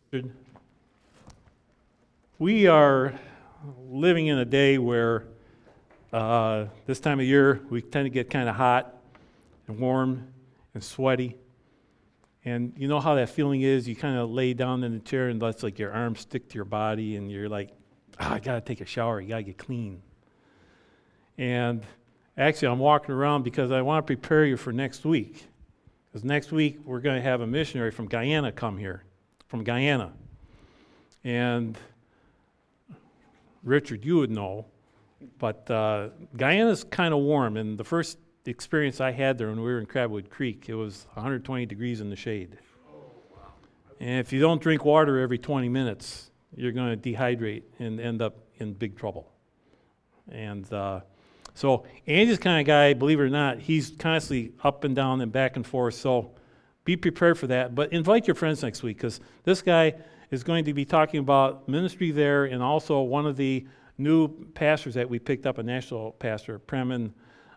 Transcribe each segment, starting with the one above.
We are living in a day where this time of year we tend to get kind of hot and warm and sweaty. And you know how that feeling is? You kind of lay down in the chair and that's like your arms stick to your body and you're like, I got to take a shower. You got to get clean. And actually, I'm walking around because I want to prepare you for next week. Because next week we're going to have a missionary from Guyana come here, from Guyana. And Richard, you would know, but Guyana's kind of warm, and the first experience I had there when we were in Crabwood Creek, it was 120 degrees in the shade. And if you don't drink water every 20 minutes, you're going to dehydrate and end up in big trouble. And so Andy's the kind of guy, believe it or not, he's constantly up and down and back and forth, so be prepared for that. But invite your friends next week, because this guy is going to be talking about ministry there, and also one of the new pastors that we picked up, a national pastor, Preman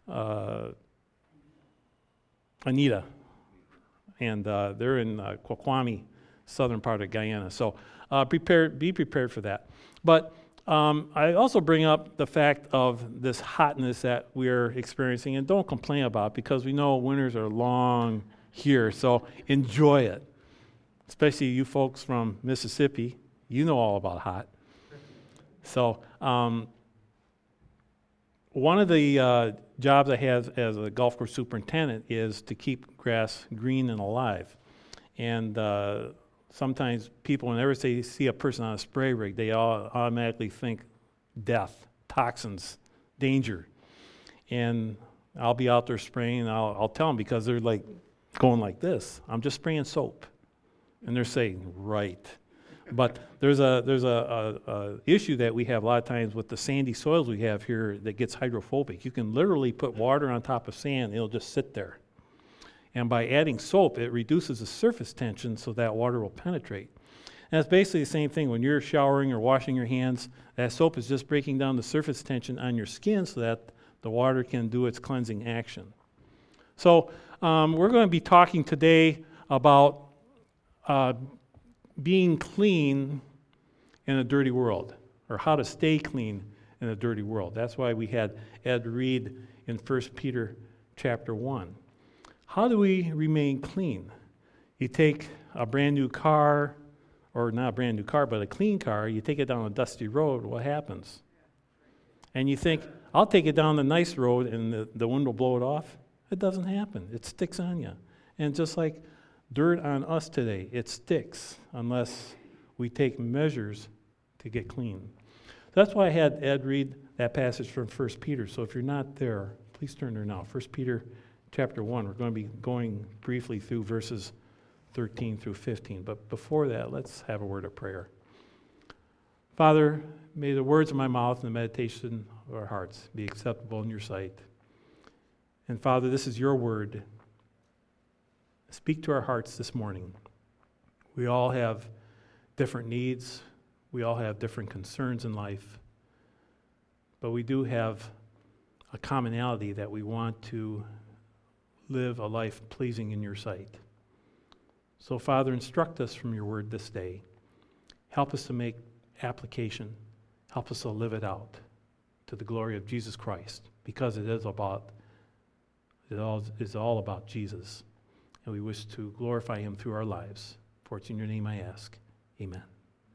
Anita, and they're in Kwakwami, southern part of Guyana. So be prepared for that. But I also bring up the fact of this hotness that we're experiencing, and don't complain about it, because we know winters are long here, so enjoy it. Especially you folks from Mississippi, you know all about hot. So one of the jobs I have as a golf course superintendent is to keep grass green and alive. And sometimes people, whenever they see a person on a spray rig, they all automatically think death, toxins, danger. And I'll be out there spraying, and I'll tell them, because they're like going like this, I'm just spraying soap. And they're saying, right. But there's a issue that we have a lot of times with the sandy soils we have here that gets hydrophobic. You can literally put water on top of sand, and it'll just sit there. And by adding soap, it reduces the surface tension so that water will penetrate. And it's basically the same thing when you're showering or washing your hands. That soap is just breaking down the surface tension on your skin so that the water can do its cleansing action. So we're going to be talking today about being clean in a dirty world, or how to stay clean in a dirty world. That's why we had Ed read in 1 Peter chapter 1. How do we remain clean? You take a brand new car, or not a brand new car, but a clean car, you take it down a dusty road, what happens? And you think, I'll take it down the nice road and the wind will blow it off. It doesn't happen. It sticks on you. And just like dirt on us today, it sticks unless we take measures to get clean. That's why I had Ed read that passage from 1 Peter. So if you're not there, please turn there now. 1 Peter chapter 1. We're going to be going briefly through verses 13 through 15. But before that, let's have a word of prayer. Father, may the words of my mouth and the meditation of our hearts be acceptable in your sight. And Father, this is your word. Speak to our hearts this morning. We all have different needs. We all have different concerns in life. But we do have a commonality that we want to live a life pleasing in your sight. So, Father, instruct us from your word this day. Help us to make application. Help us to live it out to the glory of Jesus Christ, because it is all about Jesus. And we wish to glorify him through our lives. For it's in your name I ask. Amen.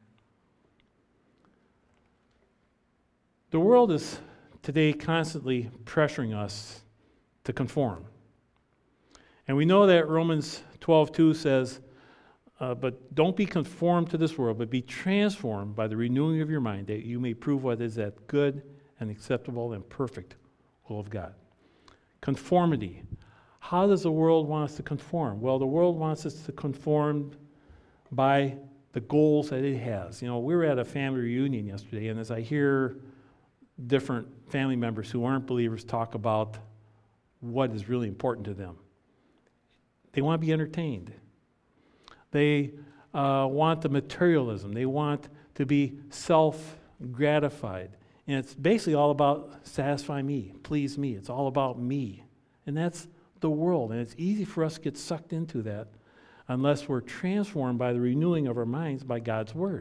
The world is today constantly pressuring us to conform. And we know that Romans 12:2 says, but don't be conformed to this world, but be transformed by the renewing of your mind, that you may prove what is that good and acceptable and perfect will of God. Conformity. How does the world want us to conform? Well, the world wants us to conform by the goals that it has. You know, we were at a family reunion yesterday, and as I hear different family members who aren't believers talk about what is really important to them, they want to be entertained. They want the materialism. They want to be self-gratified. And it's basically all about satisfy me, please me. It's all about me. And that's the world, and it's easy for us to get sucked into that. unless we're transformed by the renewing of our minds by God's Word.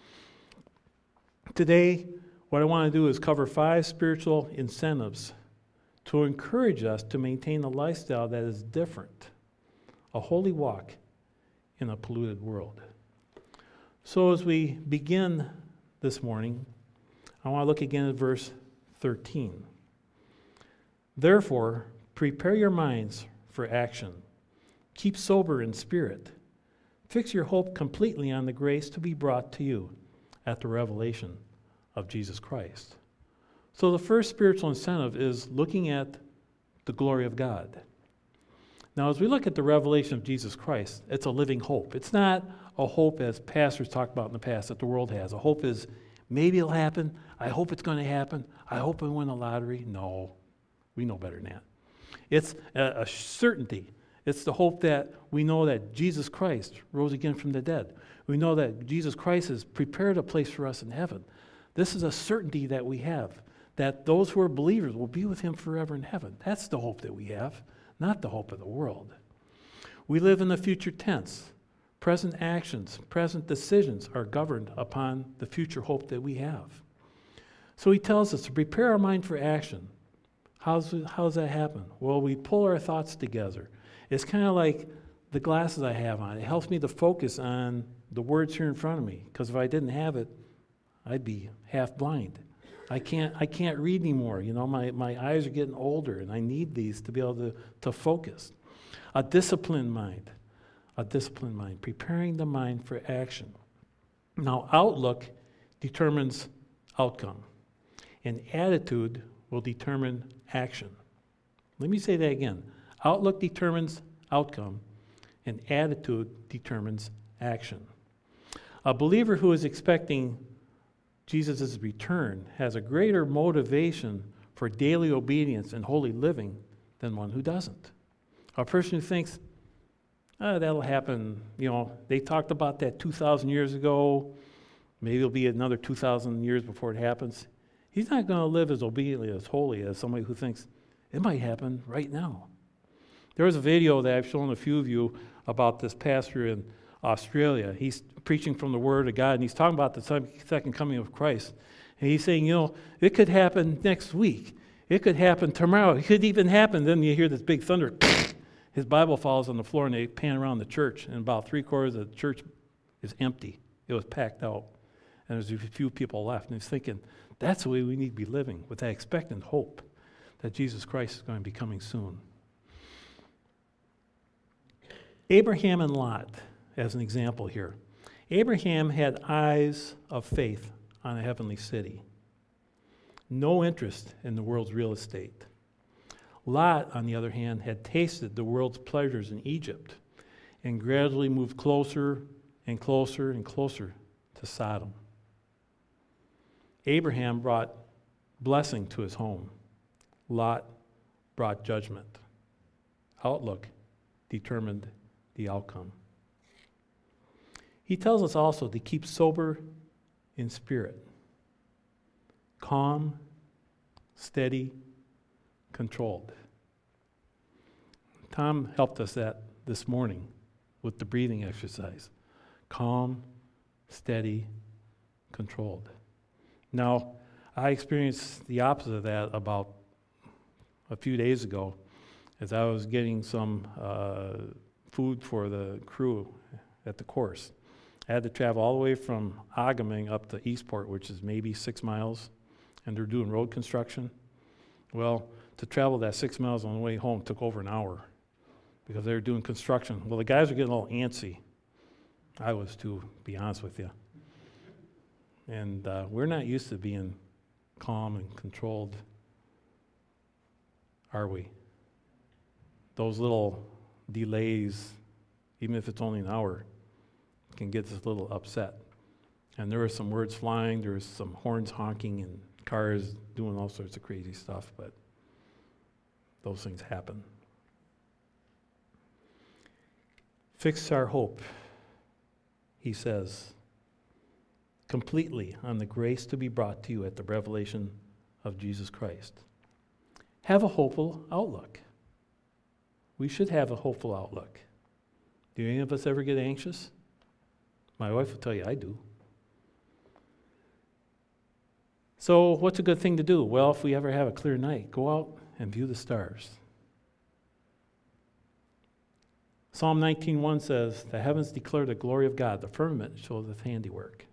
Today, what I want to do is cover 5 spiritual incentives to encourage us to maintain a lifestyle that is different, a holy walk in a polluted world. So as we begin this morning, I want to look again at verse 13. Therefore, prepare your minds for action. Keep sober in spirit. Fix your hope completely on the grace to be brought to you at the revelation of Jesus Christ. So the first spiritual incentive is looking at the glory of God. Now, as we look at the revelation of Jesus Christ, it's a living hope. It's not a hope, as pastors talked about in the past, that the world has. A hope is, maybe it'll happen. I hope it's going to happen. I hope I win the lottery. No, we know better than that. It's a certainty. It's the hope that we know that Jesus Christ rose again from the dead. We know that Jesus Christ has prepared a place for us in heaven. This is a certainty that we have, that those who are believers will be with him forever in heaven. That's the hope that we have, not the hope of the world. We live in the future tense. Present actions, present decisions are governed upon the future hope that we have. So he tells us to prepare our mind for action. How does that happen? Well, we pull our thoughts together. It's kind of like the glasses I have on. It helps me to focus on the words here in front of me, because if I didn't have it, I'd be half blind. I can't read anymore. You know, my eyes are getting older, and I need these to be able to focus. A disciplined mind, preparing the mind for action. Now, outlook determines outcome, and attitude will determine action. Let me say that again. Outlook determines outcome, and attitude determines action. A believer who is expecting Jesus' return has a greater motivation for daily obedience and holy living than one who doesn't. A person who thinks, that'll happen, you know, they talked about that 2,000 years ago, maybe it'll be another 2,000 years before it happens. He's not going to live as obediently, as holy as somebody who thinks it might happen right now. There was a video that I've shown a few of you about this pastor in Australia. He's preaching from the Word of God, and he's talking about the second coming of Christ. And he's saying, you know, it could happen next week. It could happen tomorrow. It could even happen. Then you hear this big thunder. His Bible falls on the floor, and they pan around the church, and about 3/4 of the church is empty. It was packed out, and there's a few people left. And he's thinking, that's the way we need to be living, with that expectant hope that Jesus Christ is going to be coming soon. Abraham and Lot, as an example here. Abraham had eyes of faith on a heavenly city. No interest in the world's real estate. Lot, on the other hand, had tasted the world's pleasures in Egypt and gradually moved closer and closer and closer to Sodom. Abraham brought blessing to his home. Lot brought judgment. Outlook determined the outcome. He tells us also to keep sober in spirit. Calm, steady, controlled. Tom helped us that this morning with the breathing exercise. Calm, steady, controlled. Now, I experienced the opposite of that about a few days ago as I was getting some food for the crew at the course. I had to travel all the way from Agaming up to Eastport, which is maybe 6 miles, and they're doing road construction. Well, to travel that 6 miles on the way home took over an hour because they were doing construction. Well, the guys were getting a little antsy. I was too, to be honest with you. And we're not used to being calm and controlled, are we? Those little delays, even if it's only an hour, can get us a little upset. And there were some words flying, there was some horns honking and cars doing all sorts of crazy stuff, but those things happen. Fix our hope, he says, completely on the grace to be brought to you at the revelation of Jesus Christ. Have a hopeful outlook. We should have a hopeful outlook. Do any of us ever get anxious? My wife will tell you I do. So what's a good thing to do? Well, if we ever have a clear night, go out and view the stars. Psalm 19:1 says, "The heavens declare the glory of God. The firmament shows His handiwork."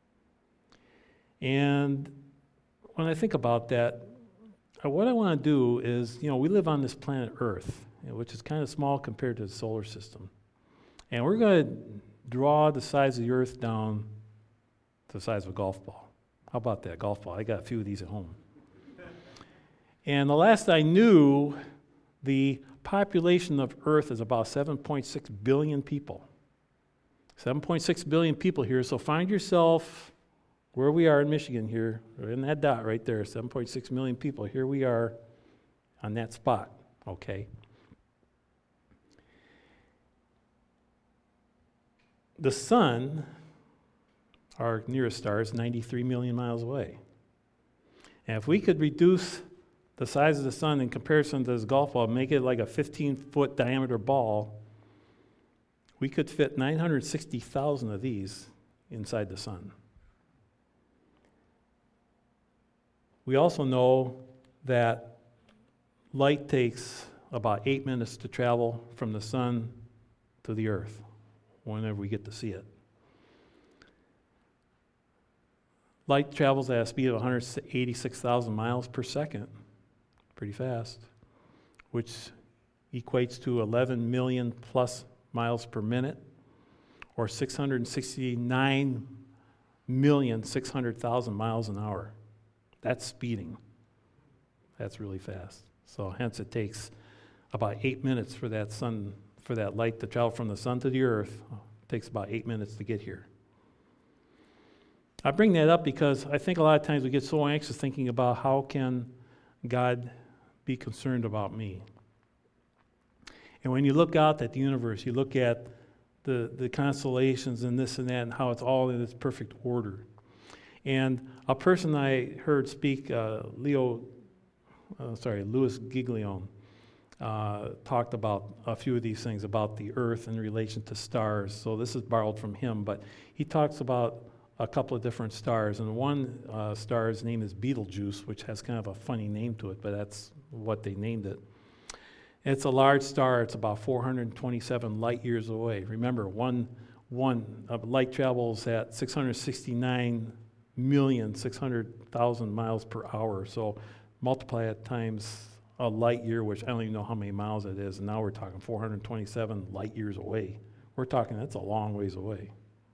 And when I think about that, what I want to do is, we live on this planet Earth, which is kind of small compared to the solar system. And we're going to draw the size of the Earth down to the size of a golf ball. How about that, golf ball? I got a few of these at home. And the last I knew, the population of Earth is about 7.6 billion people. 7.6 billion people here. So find yourself where we are in Michigan here, or in that dot right there, 7.6 million people. Here we are on that spot, okay? The sun, our nearest star, is 93 million miles away. And if we could reduce the size of the sun in comparison to this golf ball, make it like a 15-foot diameter ball, we could fit 960,000 of these inside the sun. We also know that light takes about 8 minutes to travel from the sun to the earth, whenever we get to see it. Light travels at a speed of 186,000 miles per second, pretty fast, which equates to 11 million plus miles per minute, or 669,600,000 miles an hour. That's speeding. That's really fast. So hence it takes about 8 minutes for that light to travel from the sun to the earth. It takes about 8 minutes to get here. I bring that up because I think a lot of times we get so anxious thinking about how can God be concerned about me. And when you look out at the universe, you look at the constellations and this and that and how it's all in its perfect order. And a person I heard speak, Louis Giglione, talked about a few of these things about the earth in relation to stars. So this is borrowed from him, but he talks about a couple of different stars. And one star's name is Betelgeuse, which has kind of a funny name to it, but that's what they named it. It's a large star. It's about 427 light years away. Remember, one light travels at 669,600,000 miles per hour. So multiply it times a light year, which I don't even know how many miles it is, and now we're talking 427 light years away. We're talking, that's a long ways away.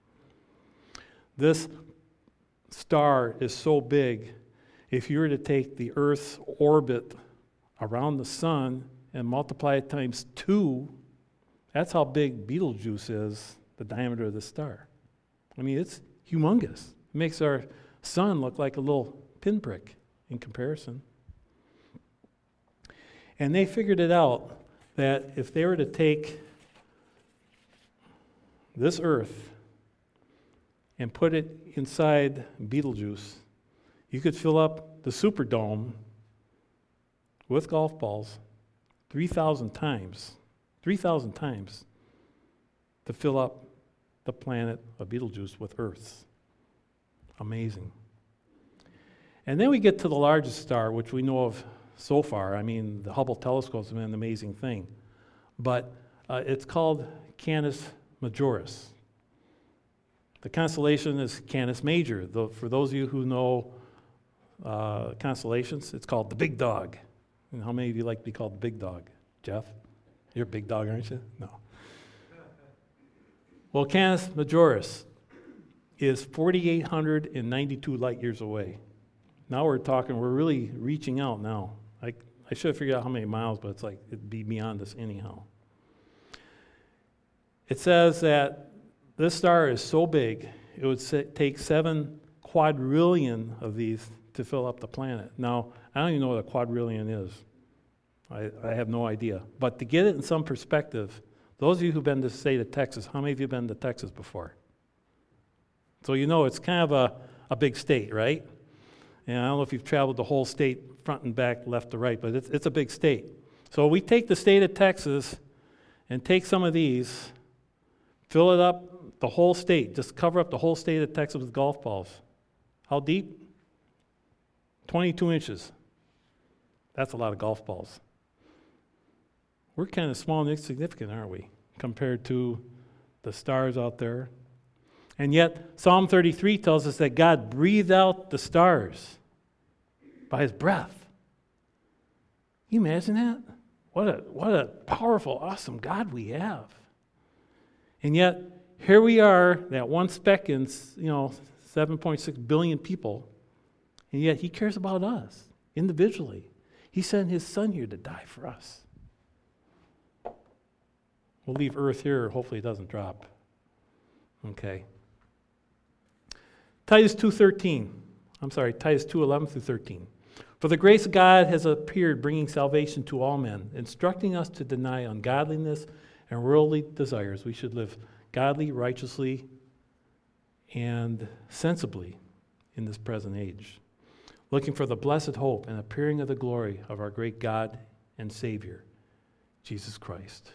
This star is so big, if you were to take the Earth's orbit around the sun and multiply it times 2, that's how big Betelgeuse is, the diameter of the star. I mean, it's humongous. It makes our sun look like a little pinprick in comparison. And they figured it out that if they were to take this Earth and put it inside Betelgeuse, you could fill up the Superdome with golf balls 3,000 times to fill up the planet of Betelgeuse with Earths. Amazing. And then we get to the largest star, which we know of so far. I mean, the Hubble telescope has been an amazing thing. But it's called Canis Majoris. The constellation is Canis Major. For those of you who know constellations, it's called the Big Dog. And how many of you like to be called the Big Dog? Jeff? You're a big dog, aren't you? No. Well, Canis Majoris is 4,892 light years away. Now we're really reaching out now. I should have figured out how many miles, but it's like it'd be beyond us anyhow. It says that this star is so big, it would take 7 quadrillion of these to fill up the planet. Now, I don't even know what a quadrillion is. I have no idea. But to get it in some perspective, those of you who've been to the state of Texas, how many of you have been to Texas before? So you know it's kind of a big state, right? And I don't know if you've traveled the whole state, front and back, left to right, but it's a big state. So we take the state of Texas and take some of these Fill it up, the whole state. Just cover up the whole state of Texas with golf balls. How deep? 22 inches. That's a lot of golf balls. We're kind of small and insignificant, aren't we, compared to the stars out there? And yet, Psalm 33 tells us that God breathed out the stars by his breath. Can you imagine that? What a powerful, awesome God we have. And yet, here we are, that one speck in 7.6 billion people, and yet he cares about us individually. He sent his son here to die for us. We'll leave Earth here. Hopefully it doesn't drop. Okay. Titus 2:11 through 13. For the grace of God has appeared, bringing salvation to all men, instructing us to deny ungodliness and worldly desires. We should live godly, righteously, and sensibly in this present age, looking for the blessed hope and appearing of the glory of our great God and Savior, Jesus Christ.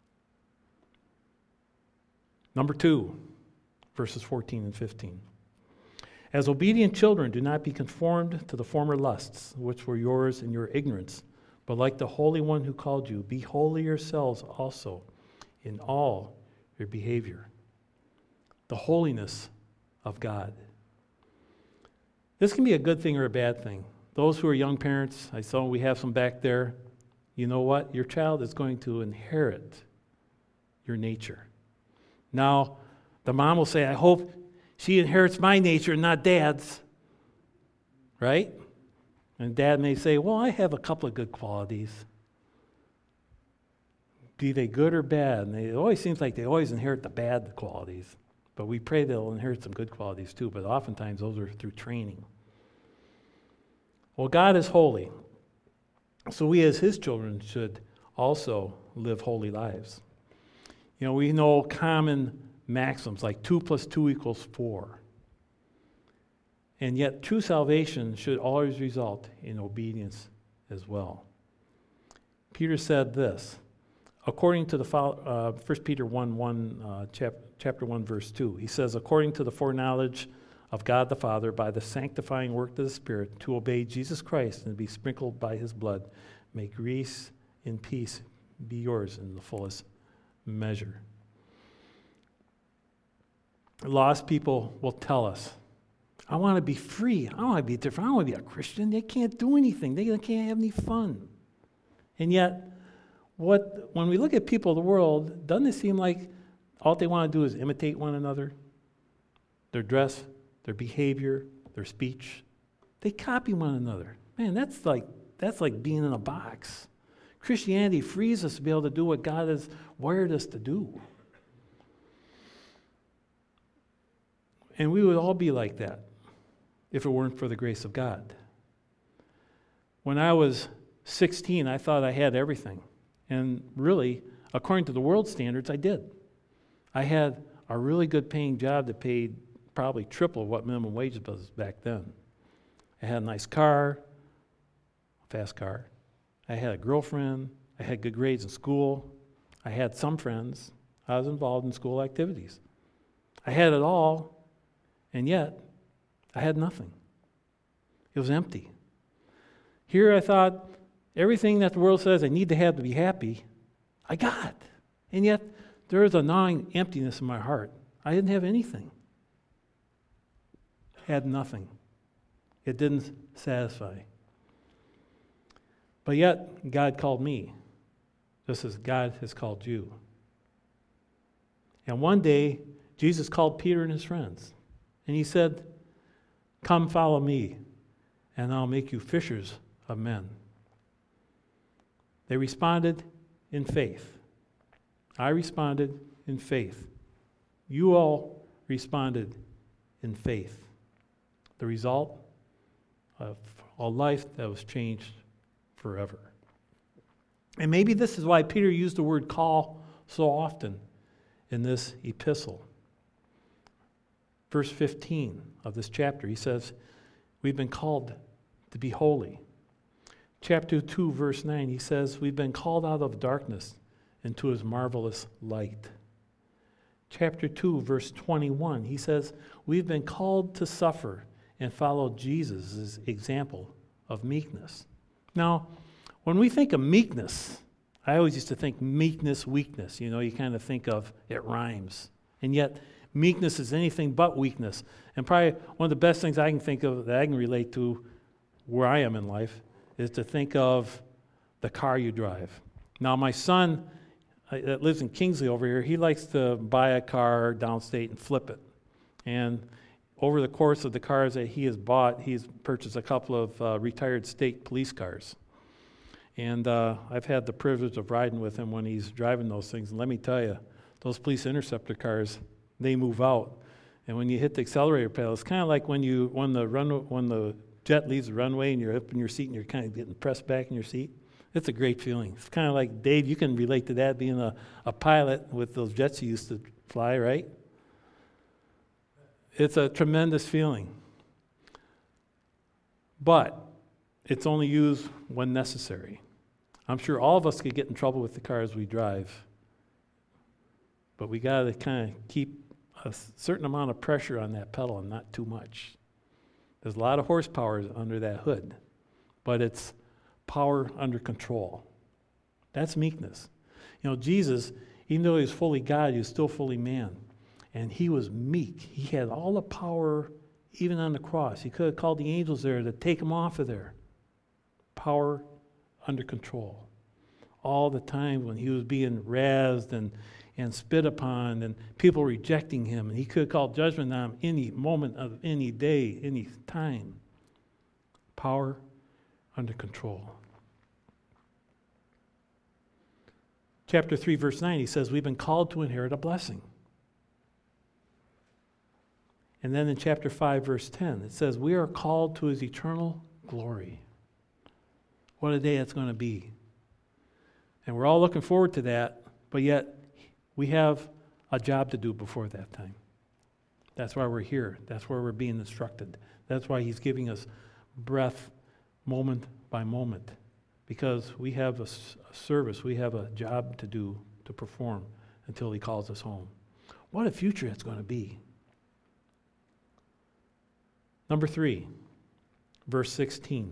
Number 2, verses 14 and 15. As obedient children, do not be conformed to the former lusts, which were yours in your ignorance, but like the Holy One who called you, be holy yourselves also in all your behavior. The holiness of God. This can be a good thing or a bad thing. Those who are young parents, I saw we have some back there. You know what? Your child is going to inherit your nature. Now, the mom will say, I hope she inherits my nature and not dad's. Right? And dad may say, well, I have a couple of good qualities. Be they good or bad? And it always seems like they always inherit the bad qualities. But we pray they'll inherit some good qualities too, but oftentimes those are through training. Well, God is holy. So we as his children should also live holy lives. We know common maxims like 2 + 2 = 4. And yet true salvation should always result in obedience as well. Peter said this, according to the 1 Peter 1, chapter 1, verse 2. He says, according to the foreknowledge of God the Father, by the sanctifying work of the Spirit, to obey Jesus Christ and be sprinkled by his blood, may grace and peace be yours in the fullest measure. Lost people will tell us, I want to be free. I want to be different. I want to be a Christian. They can't do anything. They can't have any fun. And yet, when we look at people of the world, doesn't it seem like all they want to do is imitate one another? Their dress, their behavior, their speech. They copy one another. Man, that's like being in a box. Christianity frees us to be able to do what God has wired us to do. And we would all be like that if it weren't for the grace of God. When I was 16, I thought I had everything. And really, according to the world standards, I did. I had a really good paying job that paid probably triple what minimum wage was back then. I had a nice car, a fast car. I had a girlfriend. I had good grades in school. I had some friends. I was involved in school activities. I had it all, and yet I had nothing. It was empty. Here I thought everything that the world says I need to have to be happy, I got. And yet there was a gnawing emptiness in my heart. I didn't have anything. Had nothing. It didn't satisfy. But yet God called me, just as God has called you. And one day Jesus called Peter and his friends. And he said, come follow me, and I'll make you fishers of men. They responded in faith. I responded in faith. You all responded in faith. The result of a life that was changed forever. And maybe this is why Peter used the word call so often in this epistle. Verse 15 of this chapter, he says, we've been called to be holy. Chapter 2, verse 9, he says, we've been called out of darkness into his marvelous light. chapter 2, verse 21. He says, we've been called to suffer and follow Jesus' example of meekness. Now, when we think of meekness, I always used to think meekness, weakness. You know, you kind of think of it rhymes. And yet, meekness is anything but weakness. And probably one of the best things I can think of that I can relate to where I am in life is to think of the car you drive. Now, my son that lives in Kingsley over here, he likes to buy a car downstate and flip it. And over the course of the cars that he has bought, he's purchased a couple of retired state police cars. And I've had the privilege of riding with him when he's driving those things. And let me tell you, those police interceptor cars, they move out. And when you hit the accelerator pedal, it's kind of like when the jet leaves the runway and you're up in your seat and you're kind of getting pressed back in your seat. It's a great feeling. It's kind of like, Dave, you can relate to that, being a pilot with those jets you used to fly, right? It's a tremendous feeling. But it's only used when necessary. I'm sure all of us could get in trouble with the cars we drive. But we got to kind of keep a certain amount of pressure on that pedal and not too much. There's a lot of horsepower under that hood, but it's power under control. That's meekness. You know, Jesus, even though he was fully God, he was still fully man. And he was meek. He had all the power, even on the cross. He could have called the angels there to take him off of there. Power under control. All the time when he was being razzed and spit upon and people rejecting him. And he could have called judgment on him any moment of any day, any time. Power under control. Chapter 3, verse 9, he says, we've been called to inherit a blessing. And then in chapter 5, verse 10, it says, we are called to his eternal glory. What a day that's going to be. And we're all looking forward to that, but yet we have a job to do before that time. That's why we're here. That's where we're being instructed. That's why he's giving us breath moment by moment, because we have a service, we have a job to do, to perform until he calls us home. What a future it's going to be. Number 3, verse 16.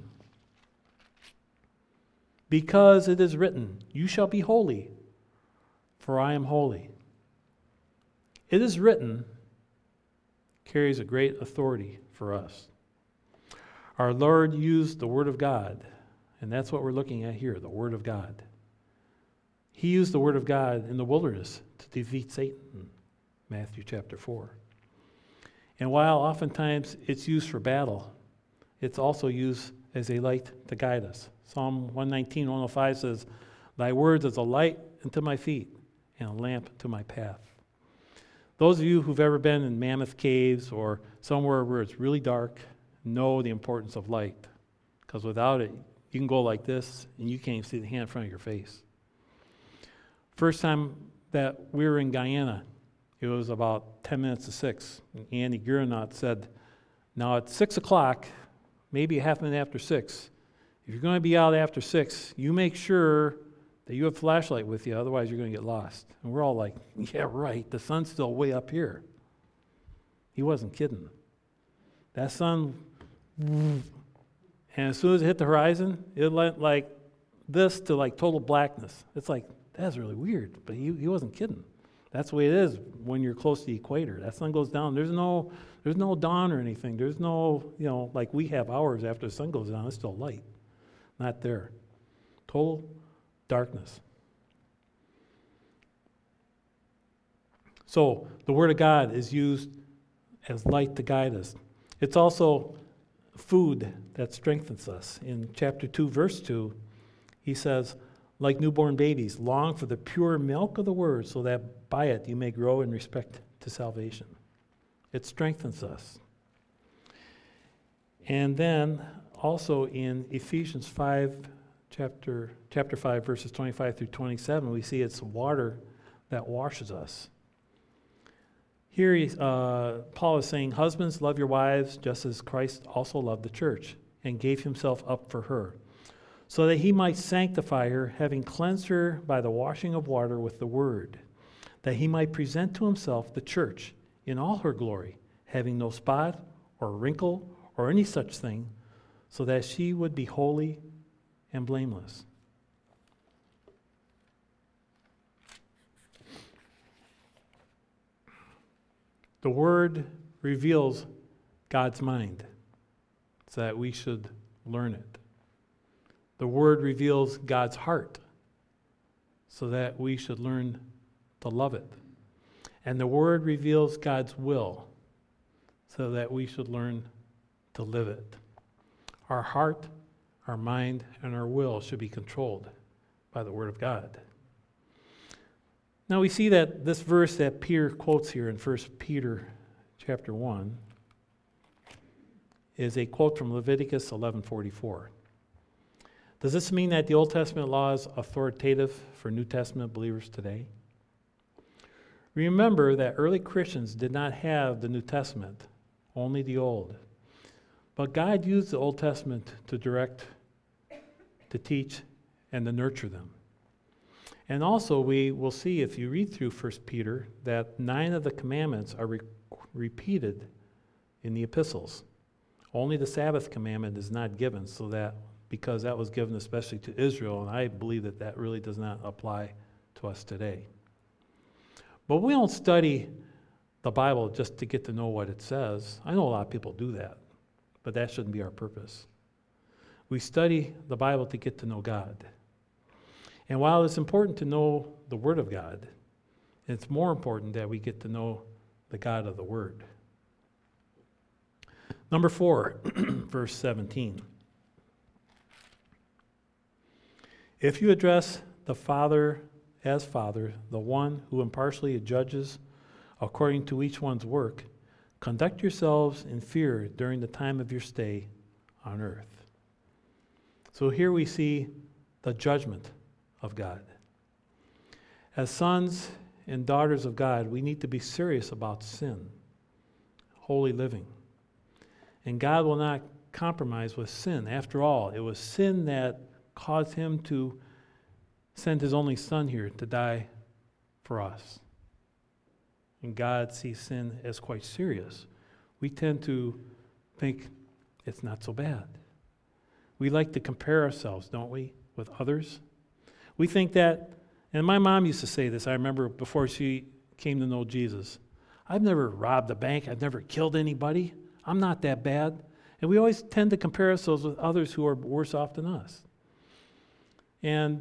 Because it is written, you shall be holy, for I am holy. It is written carries a great authority for us. Our Lord used the Word of God, and that's what we're looking at here, the Word of God. He used the Word of God in the wilderness to defeat Satan, Matthew chapter 4. And while oftentimes it's used for battle, it's also used as a light to guide us. Psalm 119, 105 says, thy words is a light unto my feet and a lamp to my path. Those of you who've ever been in Mammoth Caves or somewhere where it's really dark know the importance of light, because without it, you can go like this and you can't even see the hand in front of your face. First time that we were in Guyana, it was about 10 minutes to 6. And Andy Gurenaut said, now at 6 o'clock, maybe a half minute after 6, if you're going to be out after 6, you make sure that you have a flashlight with you, otherwise you're going to get lost. And we're all like, yeah, right, the sun's still way up here. He wasn't kidding. That sun, and as soon as it hit the horizon, it went like this to like total blackness. It's like, that's really weird, but he wasn't kidding. That's the way it is when you're close to the equator. That sun goes down. There's no dawn or anything. There's no, like we have hours after the sun goes down, it's still light. Not there. Total darkness. So the Word of God is used as light to guide us. It's also food that strengthens us. In chapter 2, verse 2, he says, like newborn babies, long for the pure milk of the Word, so that by it you may grow in respect to salvation. It strengthens us. And then also in Ephesians 5, chapter 5, verses 25 through 27, we see it's water that washes us. Here Paul is saying, husbands, love your wives just as Christ also loved the church and gave himself up for her, so that he might sanctify her, having cleansed her by the washing of water with the word, that he might present to himself the church in all her glory, having no spot or wrinkle or any such thing, so that she would be holy and blameless. The Word reveals God's mind, so that we should learn it. The Word reveals God's heart, so that we should learn to love it. And the Word reveals God's will, so that we should learn to live it. Our heart, our mind, and our will should be controlled by the Word of God. Now we see that this verse that Peter quotes here in 1 Peter chapter 1 is a quote from Leviticus 11:44. Does this mean that the Old Testament law is authoritative for New Testament believers today? Remember that early Christians did not have the New Testament, only the Old. But God used the Old Testament to direct, to teach, and to nurture them. And also we will see, if you read through 1 Peter, that 9 of the commandments are repeated in the epistles. Only the Sabbath commandment is not given, because that was given especially to Israel, and I believe that that really does not apply to us today. But we don't study the Bible just to get to know what it says. I know a lot of people do that, but that shouldn't be our purpose. We study the Bible to get to know God. And while it's important to know the Word of God, it's more important that we get to know the God of the Word. Number 4, verse 17. If you address the Father as Father, the one who impartially judges according to each one's work, conduct yourselves in fear during the time of your stay on earth. So here we see the judgment of God. As sons and daughters of God, we need to be serious about sin, holy living. And God will not compromise with sin. After all, it was sin that caused him to send his only Son here to die for us. And God sees sin as quite serious. We tend to think it's not so bad. We like to compare ourselves, don't we, with others? We think that, and my mom used to say this, I remember before she came to know Jesus, I've never robbed a bank, I've never killed anybody, I'm not that bad. And we always tend to compare ourselves with others who are worse off than us. And,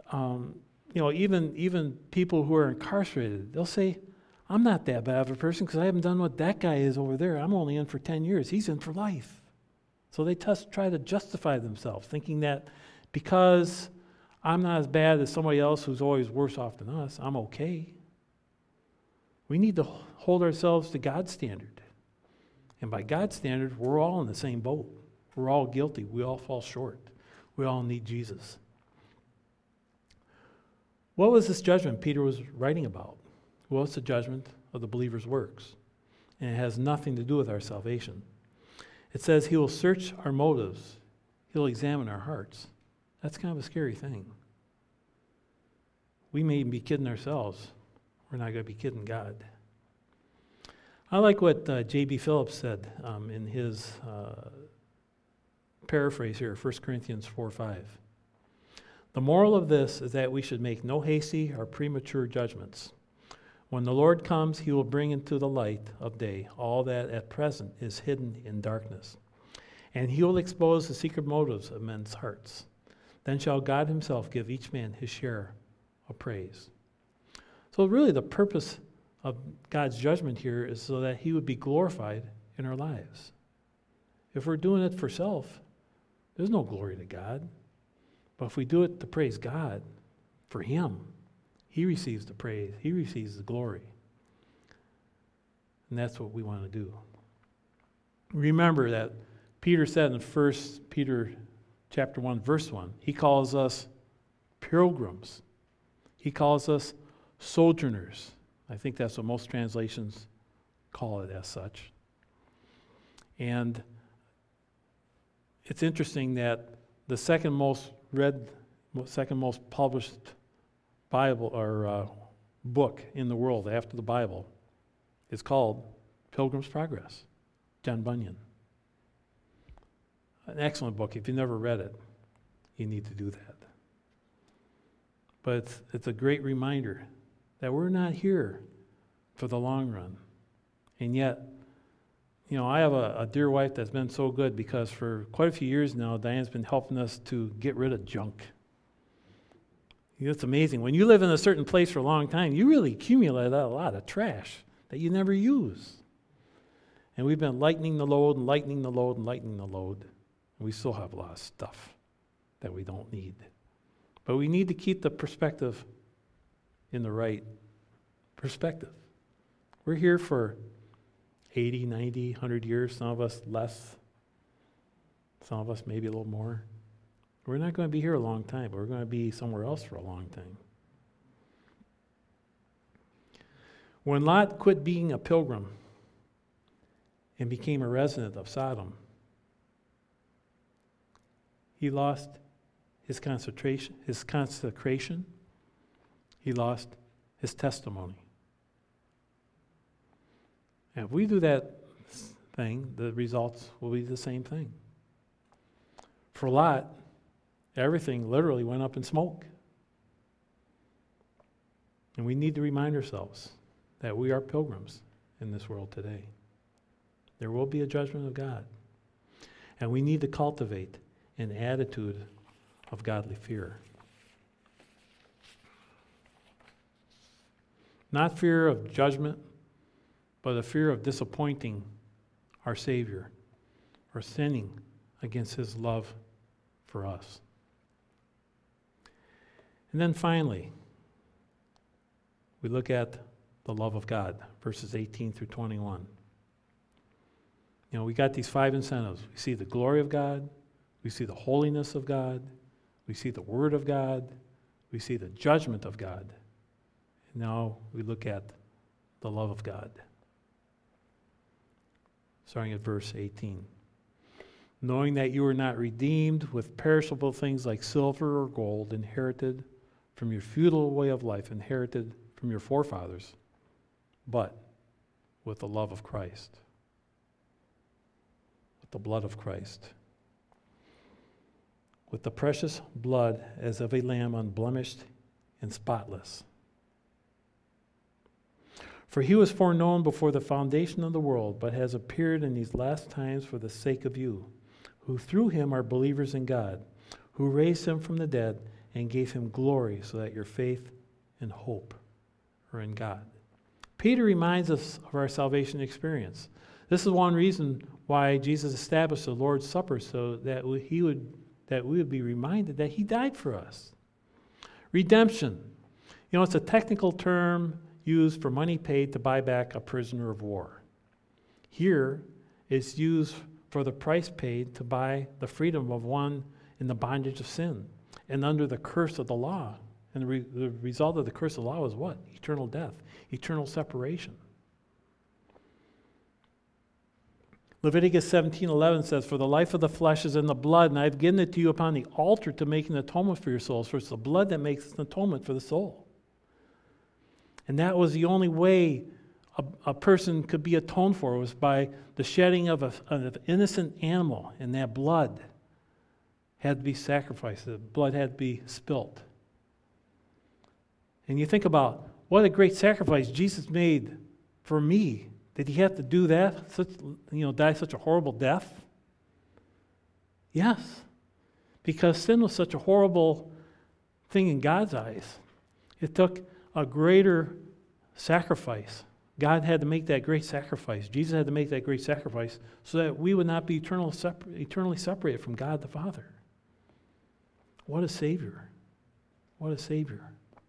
even people who are incarcerated, they'll say, I'm not that bad of a person because I haven't done what that guy is over there. I'm only in for 10 years. He's in for life. So they try to justify themselves, thinking that because I'm not as bad as somebody else who's always worse off than us, I'm okay. We need to hold ourselves to God's standard. And by God's standard, we're all in the same boat. We're all guilty. We all fall short. We all need Jesus. What was this judgment Peter was writing about? Well, it's the judgment of the believer's works. And it has nothing to do with our salvation. It says he will search our motives. He'll examine our hearts. That's kind of a scary thing. We may be kidding ourselves. We're not going to be kidding God. I like what J.B. Phillips said in his paraphrase here, 1 Corinthians 4:5. The moral of this is that we should make no hasty or premature judgments. When the Lord comes, he will bring into the light of day all that at present is hidden in darkness. And he will expose the secret motives of men's hearts. Then shall God himself give each man his share of praise. So really the purpose of God's judgment here is so that he would be glorified in our lives. If we're doing it for self, there's no glory to God. But if we do it to praise God, for him, he receives the praise. He receives the glory. And that's what we want to do. Remember that Peter said in 1 Peter chapter 1, verse 1, he calls us pilgrims. He calls us sojourners. I think that's what most translations call it as such. And it's interesting that the second most published Bible or book in the world after the Bible is called Pilgrim's Progress, John Bunyan. An excellent book. If you've never read it, you need to do that. But it's a great reminder that we're not here for the long run. And yet, I have a dear wife that's been so good because for quite a few years now, Diane's been helping us to get rid of junk. It's amazing. When you live in a certain place for a long time, you really accumulate a lot of trash that you never use. And we've been lightening the load and lightening the load and lightening the load. And we still have a lot of stuff that we don't need. But we need to keep the perspective in the right perspective. We're here for 80, 90, 100 years, some of us less, some of us maybe a little more. We're not going to be here a long time, but we're going to be somewhere else for a long time. When Lot quit being a pilgrim and became a resident of Sodom, he lost his consecration, he lost his testimony. And if we do that thing, the results will be the same thing. For Lot, everything literally went up in smoke. And we need to remind ourselves that we are pilgrims in this world today. There will be a judgment of God. And we need to cultivate an attitude of godly fear. Not fear of judgment, but a fear of disappointing our Savior or sinning against His love for us. And then finally, we look at the love of God, verses 18 through 21. We got these 5 incentives. We see the glory of God, we see the holiness of God, we see the Word of God, we see the judgment of God. And now we look at the love of God. Starting at verse 18. Knowing that you were not redeemed with perishable things like silver or gold, inherited from your feudal way of life, inherited from your forefathers, but with the love of Christ, with the blood of Christ, with the precious blood as of a lamb unblemished and spotless. For he was foreknown before the foundation of the world, but has appeared in these last times for the sake of you, who through him are believers in God, who raised him from the dead and gave him glory, so that your faith and hope are in God. Peter reminds us of our salvation experience. This is one reason why Jesus established the Lord's Supper, so that we would be reminded that he died for us. Redemption. It's a technical term used for money paid to buy back a prisoner of war. Here, it's used for the price paid to buy the freedom of one in the bondage of sin and under the curse of the law. And the result of the curse of the law is what? Eternal death, eternal separation. Leviticus 17:11 says, "For the life of the flesh is in the blood, and I have given it to you upon the altar to make an atonement for your souls. For it's the blood that makes an atonement for the soul." And that was the only way a person could be atoned for, was by the shedding of an innocent animal, and that blood had to be sacrificed. The blood had to be spilt. And you think about what a great sacrifice Jesus made for me. Did he have to do that? Die such a horrible death? Yes. Because sin was such a horrible thing in God's eyes. It took a greater sacrifice. God had to make that great sacrifice. Jesus had to make that great sacrifice so that we would not be eternally separated from God the Father. What a Savior. What a Savior.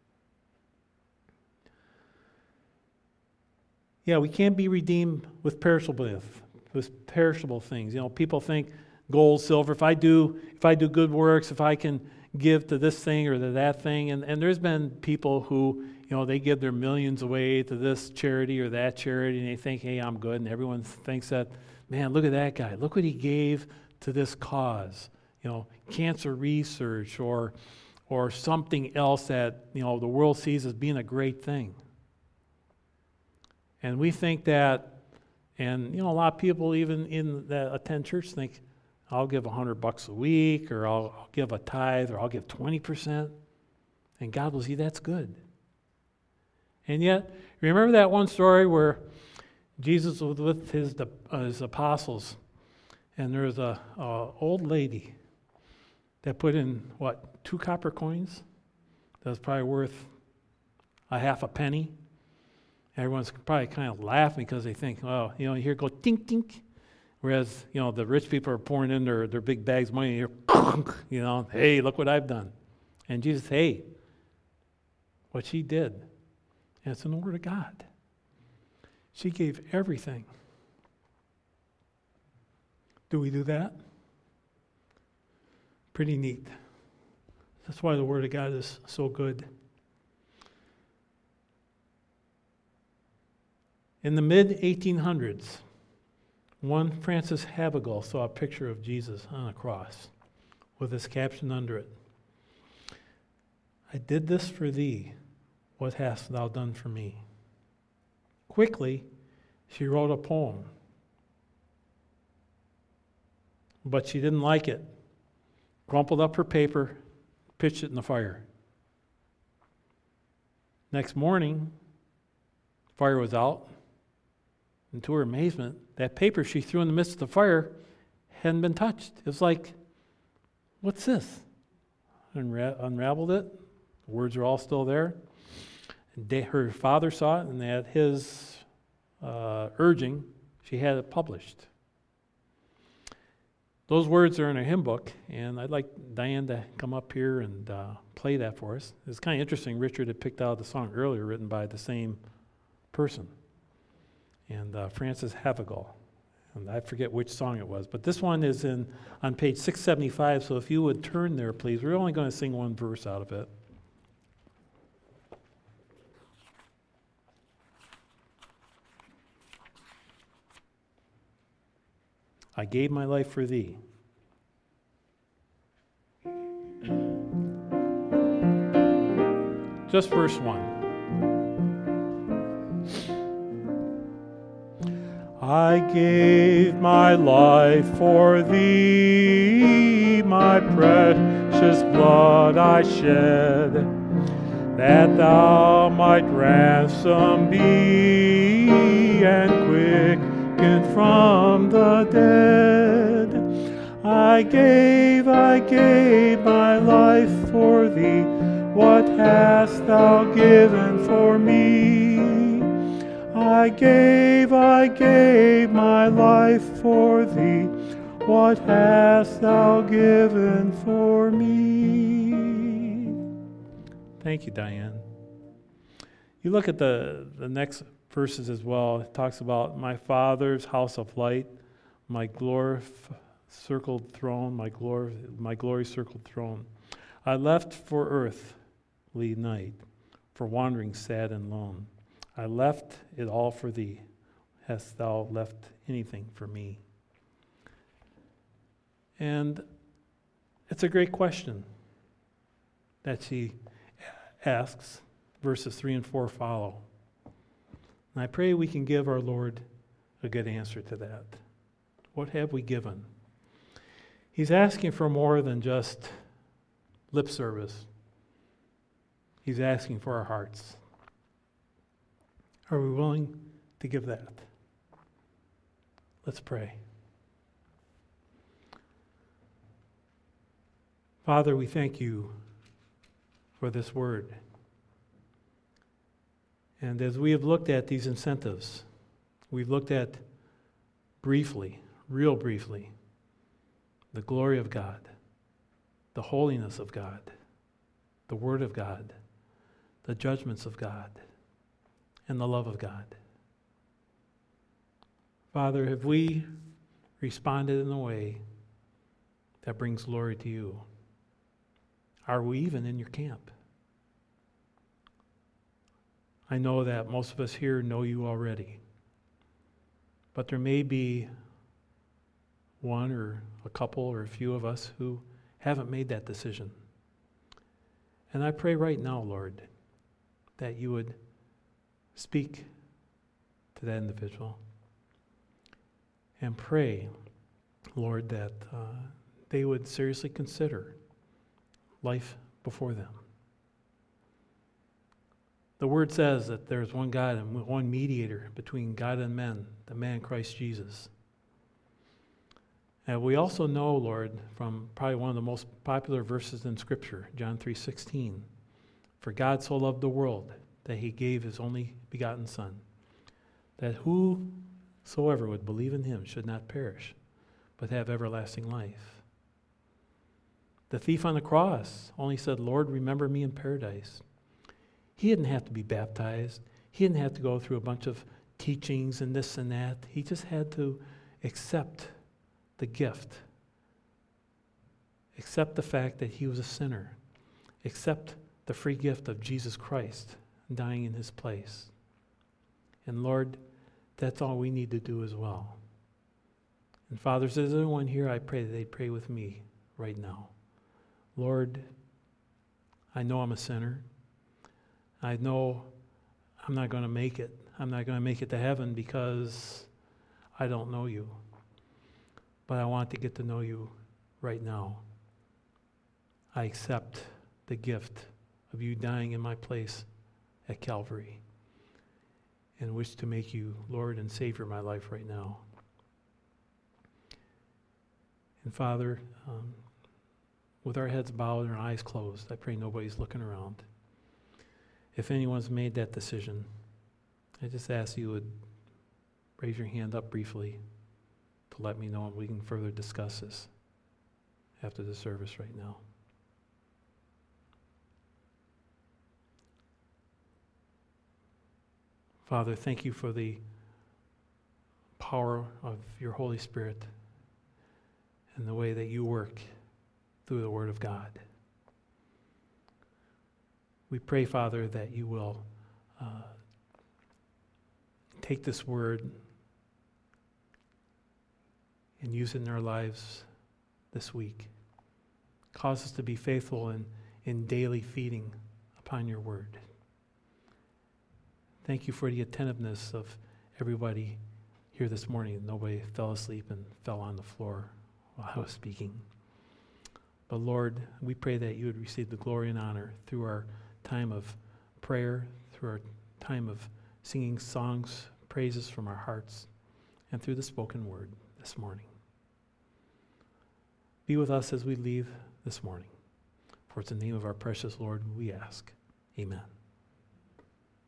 Yeah, we can't be redeemed with perishable things. People think gold, silver. If I do good works, if I can give to this thing or to that thing, and there's been people who, they give their millions away to this charity or that charity, and they think, hey, I'm good, and everyone thinks that, man, look at that guy. Look what he gave to this cause, cancer research or something else that, the world sees as being a great thing. And we think that, and a lot of people even that attend church think, I'll give $100 a week, or I'll give a tithe, or I'll give 20%, and God will see that's good. And yet, remember that one story where Jesus was with his apostles, and there was a old lady that put in, 2 copper coins? That was probably worth a half a penny. Everyone's probably kind of laughing because they think, well, you hear it go tink, tink. Whereas, the rich people are pouring in their big bags of money, and you hear, hey, look what I've done. And Jesus, hey, what she did, and it's in the Word of God. She gave everything. Do we do that? Pretty neat. That's why the Word of God is so good. In the mid-1800s, one Francis Havergal saw a picture of Jesus on a cross with this caption under it: I did this for thee, what hast thou done for me? Quickly, she wrote a poem, but she didn't like it. Crumpled up her paper, pitched it in the fire. Next morning, fire was out, and to her amazement, that paper she threw in the midst of the fire hadn't been touched. It was like, what's this? Unraveled it. The words are all still there. Her father saw it, and at his urging, she had it published. Those words are in a hymn book, and I'd like Diane to come up here and play that for us. It's kind of interesting. Richard had picked out the song earlier written by the same person, and Francis Havergal. And I forget which song it was, but this one is on page 675, so if you would turn there, please. We're only going to sing one verse out of it. I gave my life for thee. Just verse 1. I gave my life for thee, my precious blood I shed, that thou might ransom be and quicken from the dead. I gave my life for thee. What hast thou given for me? I gave my life for thee. What hast thou given for me? Thank you, Diane. You look at the next verses as well. It talks about my Father's house of light, my glory-circled throne, my glory-circled throne. I left for earthly night, for wandering sad and lone. I left it all for thee. Hast thou left anything for me? And it's a great question that she asks. Verses 3 and 4 follow. And I pray we can give our Lord a good answer to that. What have we given? He's asking for more than just lip service. He's asking for our hearts. Are we willing to give that? Let's pray. Father, we thank you for this word. And as we have looked at these incentives, we've looked at briefly, real briefly, the glory of God, the holiness of God, the Word of God, the judgments of God, and the love of God. Father, have we responded in a way that brings glory to you? Are we even in your camp? I know that most of us here know you already, but there may be one or a couple or a few of us who haven't made that decision. And I pray right now, Lord, that you would speak to that individual. And pray, Lord, that they would seriously consider life before them. The Word says that there's one God and one mediator between God and men, the man Christ Jesus. And we also know, Lord, from probably one of the most popular verses in Scripture, John 3:16, for God so loved the world that he gave his only begotten Son, that whosoever would believe in him should not perish, but have everlasting life. The thief on the cross only said, Lord, remember me in paradise. He didn't have to be baptized. He didn't have to go through a bunch of teachings and this and that. He just had to accept the gift. Accept the fact that he was a sinner. Accept the free gift of Jesus Christ dying in his place. And Lord, that's all we need to do as well. And fathers, is there anyone here, I pray that they pray with me right now. Lord, I know I'm a sinner. I know I'm not going to make it. I'm not going to make it to heaven because I don't know you. But I want to get to know you right now. I accept the gift of you dying in my place at Calvary and wish to make you Lord and Savior of my life right now. And Father, with our heads bowed and our eyes closed, I pray nobody's looking around. If anyone's made that decision, I just ask you would raise your hand up briefly to let me know, and we can further discuss this after the service right now. Father, thank you for the power of your Holy Spirit and the way that you work through the Word of God. We pray, Father, that you will take this word and use it in our lives this week. Cause us to be faithful in daily feeding upon your word. Thank you for the attentiveness of everybody here this morning. Nobody fell asleep and fell on the floor while I was speaking. But Lord, we pray that you would receive the glory and honor through our time of prayer, through our time of singing songs, praises from our hearts, and through the spoken word this morning. Be with us as we leave this morning. For it's in the name of our precious Lord we ask. Amen.